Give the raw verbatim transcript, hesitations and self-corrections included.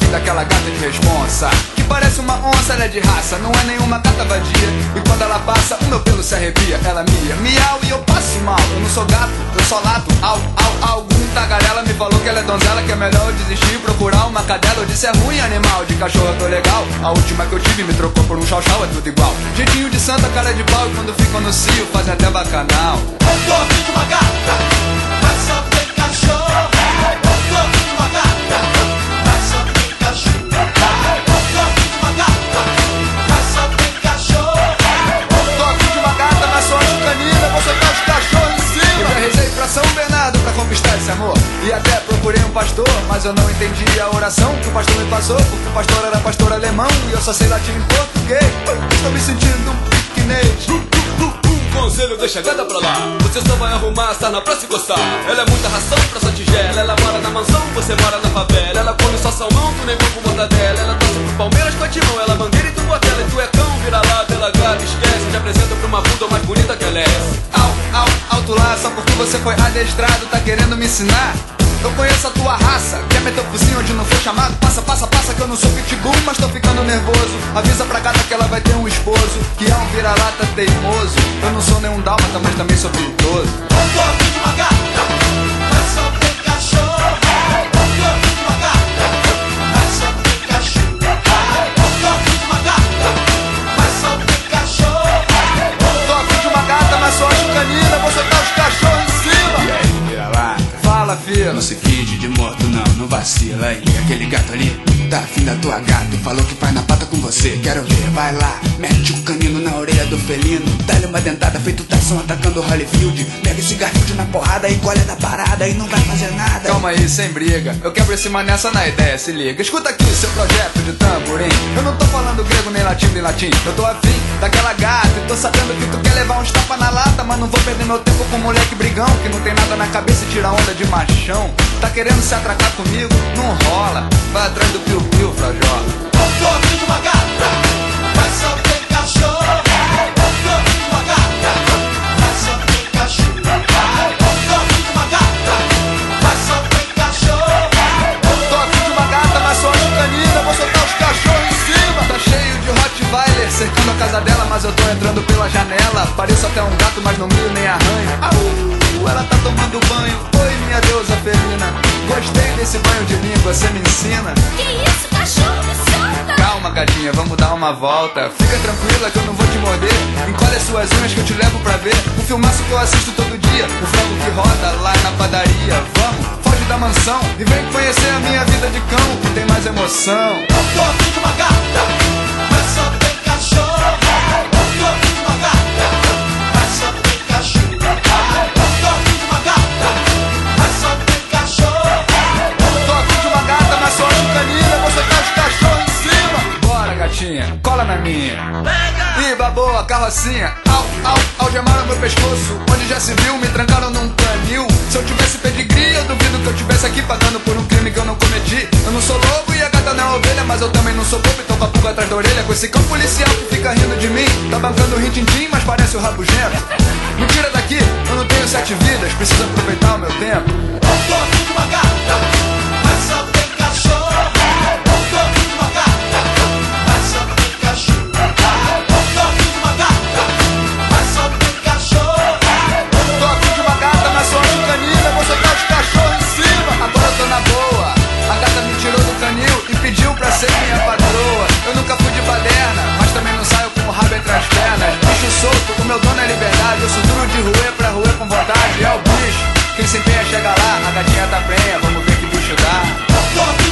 daquela gata de responsa, que parece uma onça, ela é de raça, não é nenhuma gata vadia. E quando ela passa, o meu pelo se arrepia. Ela mia, miau e eu passo mal. Eu não sou gato, eu só lato. Au, au, algum tagarela me falou que ela é donzela, que é melhor eu desistir e procurar uma cadela. Eu disse é ruim animal, de cachorro eu tô legal. A última que eu tive me trocou por um chau-chau, é tudo igual. Jeitinho de santa, cara de pau, e quando fica no cio fazem até bacanal. Eu tô afim de uma gata, mas só tem cachorro. Eu tô afim de uma gata, mas só tem cachorro. Eu tô afim de uma gata, mas só tem cachorro. Eu tô afim de uma gata, mas só acho canina, vou soltar os cachorros em cima. Eu já rezei pra São Bernardo pra conquistar esse amor, e até procurei um pastor, mas eu não entendi a oração que o pastor me passou, porque o pastor era pastor alemão e eu só sei latim em português. Estou me sentindo um piquenês. Conselho, deixa a gata pra lá. Você só vai arrumar, está na pra se gostar. Ela é muita ração pra sua tigela. Ela mora na mansão, você mora na favela. Ela come só salmão, tu nem pão com mortadela. Ela torce pro Palmeiras com a Timão. Ela bandeira e tu botela. E tu é cão, vira lá pela gata, esquece. Te apresenta pra uma bunda mais bonita que ela é. Au, au, alto lá, só porque você foi adestrado, tá querendo me ensinar? Eu conheço a tua raça, quer meter o focinho onde não foi chamado? Passa, passa, passa que eu não sou pitbull, mas tô ficando nervoso. Avisa pra gata que ela vai ter um esposo, que é um vira-lata teimoso. Eu não sou nenhum dálmata, mas também sou pintoso. Eu tô afim de uma gata, mas só tem cachorro. Eu tô afim de uma gata, mas só tem cachorro. Eu tô afim de uma gata, mas só tem cachorro. Eu tô afim de uma gata, mas só acho canina, vou soltar os cachorros em cima. E aí, vira-lata? Fala, filho. Não se finge de morto não, não vacila aí. Aquele gato ali tá afim da tua gata, falou que vai na pata com você. Quero ver, vai lá, mete o canino na orelha do felino, dá-lhe uma dentada feito Tyson atacando Holyfield. Pega esse Garfield na porrada e colhe da parada e não vai fazer nada. Calma aí, sem briga, eu quebro esse mané nessa na ideia, se liga. Escuta aqui seu projeto de tamborim. Eu não tô falando grego nem latim nem latim. Eu tô afim daquela gata e tô sabendo que tu quer levar uns tapas na lata, mas não vou perder meu tempo com moleque brigão, que não tem nada na cabeça e tira onda de machão. Tá querendo se atracar comigo? Não rola, vai atrás do piu-piu, frajola. Eu tô afim de uma gata, mas só tem cachorro. Eu tô afim de uma gata, mas só tem cachorro. Eu tô afim de uma gata, mas só tem cachorro. Eu tô afim de uma gata, mas só acho canina, vou soltar os cachorros em cima. Tá cheio de Rottweiler cercando a casa dela, mas eu tô entrando pela janela. Pareço até um gato, mas não mio nem arranho. Au, ela tá tomando banho. Oi, minha deusa felina, gostei desse banho de língua, você me ensina. Que isso, cachorro, me solta! Calma, gatinha, vamos dar uma volta. Fica tranquila que eu não vou te morder. Encolhe as suas unhas que eu te levo pra ver o filmaço que eu assisto todo dia, o frango que roda lá na padaria. Vamos, foge da mansão e vem conhecer a minha vida de cão, que tem mais emoção. Eu tô afim de uma gata, mas só tem cachorro. Eu tô afim de uma gata, mas só tem cachorro. Eu tô afim de uma gata, mas só tem cachorro. Eu tô afim de uma gata, mas só acho canina, vou soltar os cachorros em cima. Bora, gatinha, cola na minha. Ih, babou a carrocinha. Au, au, algemaram meu pescoço, onde já se viu, me trancaram num canil. Se eu tivesse pedigree, eu duvido que eu tivesse aqui pagando por um crime que eu não cometi. Eu não sou lobo e a gata não é ovelha, mas eu também não sou bobo e tô com a pulga atrás da orelha. Com esse cão policial que fica rindo de mim, tá bancando o rin-tin-tin, mas parece o rabugento. Me tira daqui, eu não tenho sete vidas, preciso aproveitar o meu tempo. Eu tô afim de uma gata, mas só tem cachorro. Eu tô afim de uma gata, mas só tem cachorro. Eu tô afim de uma gata, mas só tem cachorro. Eu tô afim de uma gata, mas só acho canina, vou soltar os cachorros em cima. Agora eu tô na boa, a gata me tirou do canil e pediu pra ser minha patroa. Eu nunca fui de baderna, mas também não saio com o rabo entre as pernas. Bicho solto, o meu dono é liberdade, eu sou duro de roer pra roer com vontade. É o bicho, quem se empenha chega lá, a gatinha tá prenha, vamos ver que bicho dá. Eu tô afim